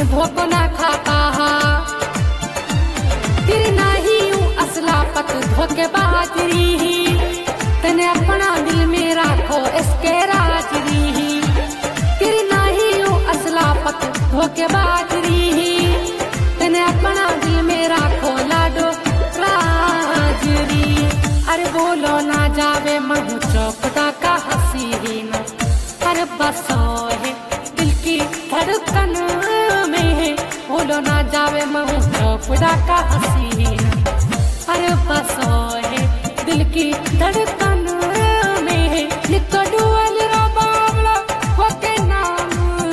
धोखो ना खाता। तेरे नहीं हूँ असला पत धोखेबाजरी, तने अपना दिल में राखो इसके राजरी। तेरे नहीं हूँ असला पत धोखेबाजरी, तने अपना दिल में राखो लाडो राजरी। अरे बोलो ना जावे महू चौपड़ा का हसीन, अरे बसो है दिल की धड़कन में। बोलो ना जावे महू चौपड़ा का हसीन, अरे बसो है दिल की धड़कन में। लिखो डुअल रो बावला होके नाम,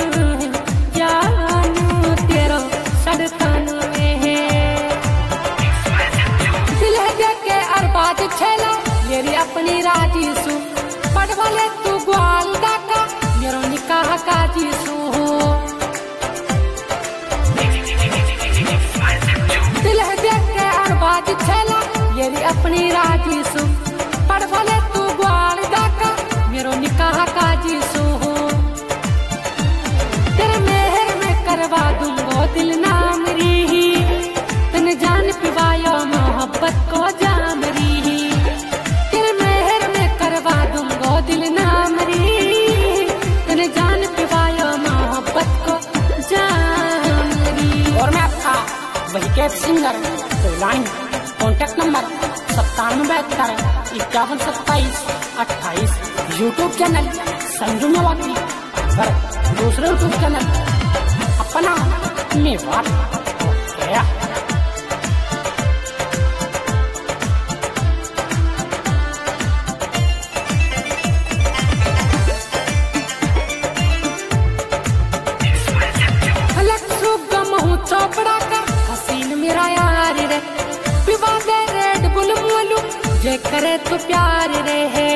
जान तेरो सड़कन में है। दिल है देखे अरबाज छेला मेरी अपनी राजी सु, पढ़वाले तू ग्वाल दाका मेरो निकाह काजी सु। दिल है देखे अरबाज छेला मेरी अपनी राजी सु, पढ़वाले तू ग्वाल दाका मेरो निकाह काजी सु। तेरे मेहर में करवा दूंगो दिल नाम री, तने जान पिवायो मोहब्बत को जामरी। तेरे मेहर में करवा दूंगो दिल नाम री, तने जान पिवायो मोहब्बत को जामरी। और मैं आपका वही कैब सिंगर, तो line contact number 9772512728। YouTube channel Sanju Mewati, और दूसरे यूट्यूब चैनल अपना मेवात गया। चौपड़ा का हसीन मेरा यार रे, पिवा दे रेड बुल मोलू जे करे तो प्यार रे है।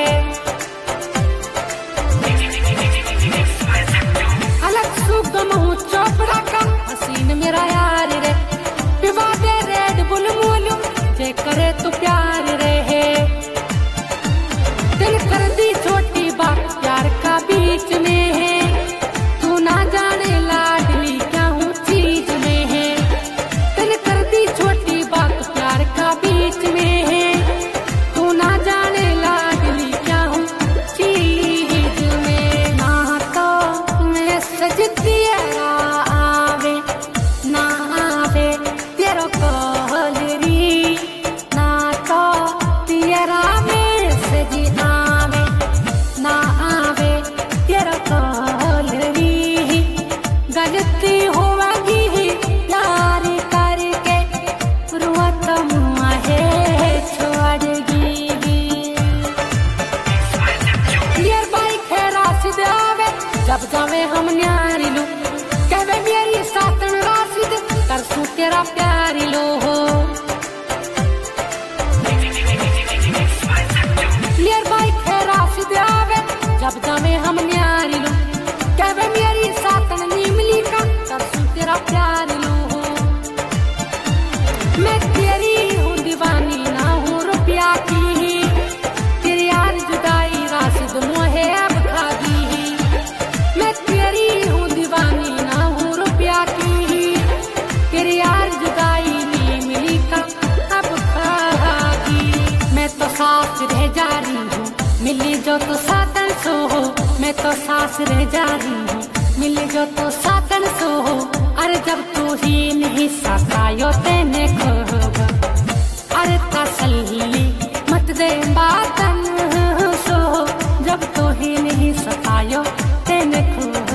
अलग सुगम हूँ चौपड़ा का हसीन मेरा यार रे, पिवा दे रेड बुल मोलू जे करे तो प्यार रे है। दिल कर दी छोटी बात प्यार का बीच में है, तू ना जाने लाडली क्या हूँ चीज में है। दिल कर दी छोटी बात प्यार का बीच में है, तू ना जाने लाडली क्या हूँ चीज में। ना तो मैं सजती आवे ना आवे तेरो कोहलरी, ना तो तेरा में सजी आवे ना आवे तेरा कोहलरी। गलती होगी प्यार करके रुआत मुँहे छोड़गी। यार भाई खेरा सिद आवे जब जावे हम न्यारी लो, कहवे मेरी सातन राशिद करसू तेरा प्यारी लो हो। यार भाई खेरा सिद आवे जब जावे हम न्यारी लो, कहवे मेरी सातन नीमली का करसू तेरा प्यार लो हो। मैं तेरी हूँ दीवानी ना हूँ रुपया की, तेरी यार जुदाई राशिद मुहे अब खागी। मैं तेरी हूँ दीवानी ना हूँ रुपया की, तेरी यार जुदाई नीमली का अब खागी। मैं तो सास रह जा रही हूँ मिली जो तो सातन सो हो, मैं तो सास रह जा रही हूँ मिली जो तो सातन सो हो। अरे जब तू ही नहीं सतायो तेने खोब, अरे तसल्ली मत दे बातन सो, जब तू ही नहीं सतायो तेने खोब।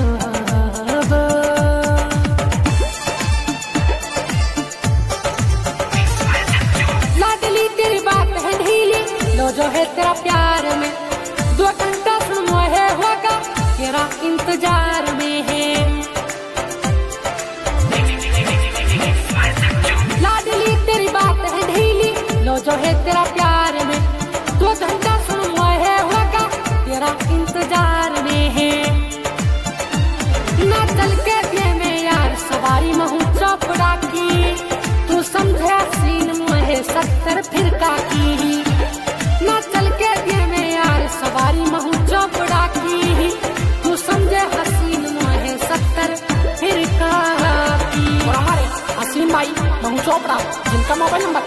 लाडली तेरी बात है ढीली लो जो है तेरा प्यार में, 2 घंटा सुन मोहे होगा तेरा इंतजार में है। लाडली तेरी बात है ढीली लो जो है तेरा प्यार में, 2 घंटा सुन मोहे होगा तेरा इंतजार में है। ना चल के दिए में यार सवारी महू चौपड़ा की, तू समझे सीन मोहे 70 फिरका की। ना चल के दिए में यार सवारी महू चौपड़ा की, तू समझे हसीन मोहे 70 फिरका की। चोपड़ा, जिनका मोबाइल नंबर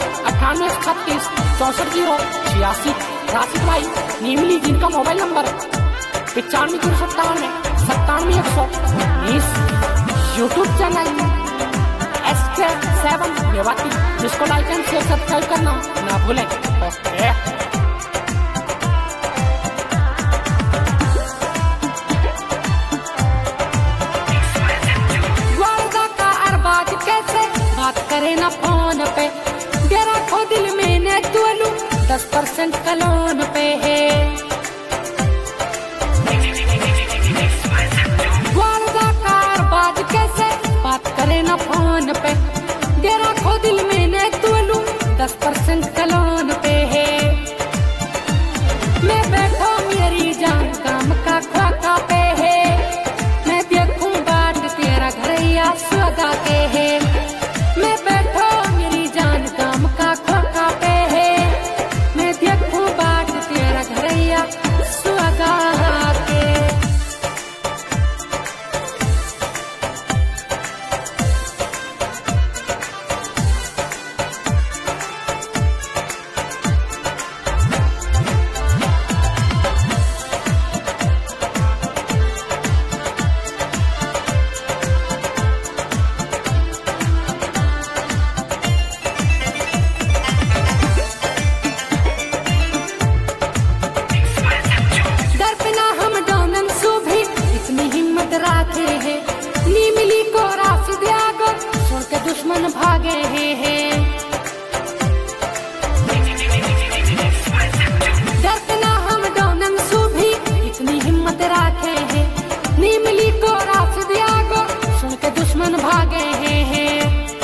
9836 राशिद भाई नीमली, जिनका mobile number 9597 YouTube channel SK7 Mewati, जिसको लाइक एंड शेयर सब्सक्राइब करना ना भूलें। ओके बात करे ना फोन पे, तेरा खो दिल में ने तुलू 10% कलोन पे है। कार बात कैसे बात करे ना फोन पे, तेरा खो दिल में ने तुलू 10% कलोन पे है। मैं बैठा मेरी जान काम का खाका पे है, मैं देखूं बाट तेरा घरैया सगा के है। मैं बैठो मेरी जान काम का खोखा पे है, मैं देखूं बाट तेरा घरैया सुहागा के। नीमली को राशिद आगो सुन के दुश्मन भागे हैं। डरना हम डोनन सुभी इतनी हिम्मत राखे हैं, नीमली को राशिद आगो सुन के दुश्मन भागे हैं।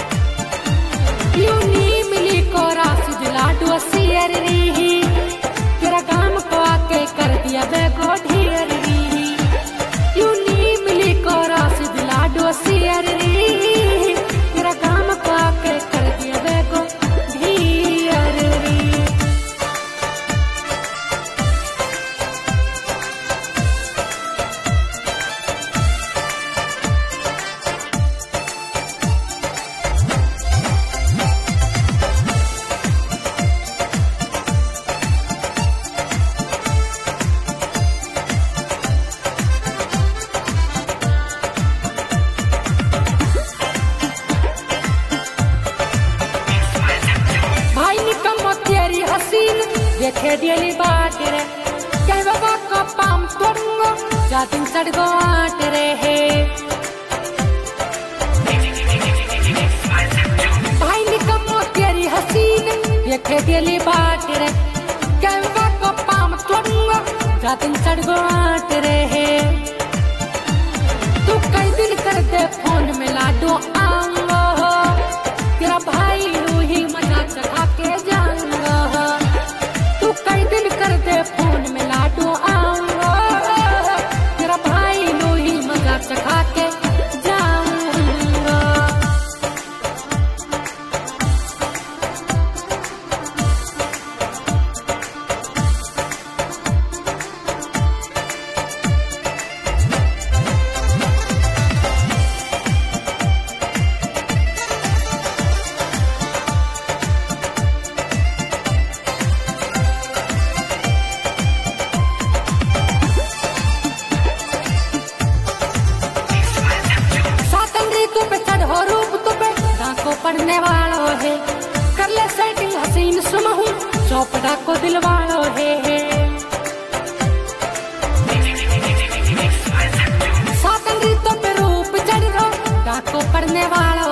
यू नीमली को राशिद लाडू सियर रही, तेरा काम को आके कर दिया बेगो ढेर रही। यू नीमली को राशिद लाडू सियर रही, तेरा काम को आके कर दिया बेगो ढेर रही। देखे डेली बाट रे कह बाबा को पाम तोड़ूंगो जातिन चढ़गो आट रे है। भाई निकम्मो तेरी हसीन देखे डेली बाट रे कह बाबा को पाम तोड़ूंगो जातिन चढ़गो आट रे है। तू कई दिन कर दे फोन में लाडू आऊंगो, तेरा भाई रूही मजा चढ़ा के जाऊंगो। कई दिन कर दे फोन में लाडू आऊंगा, तेरा भाई लोही मजा चखा के जाऊंगा। पढ़ने वालों है कर ले सेटिंग हसीन सुमहू चौपड़ा को दिल वालों है। सातन रीतों पे रूप चढ़ रो डाको पढ़ने वाला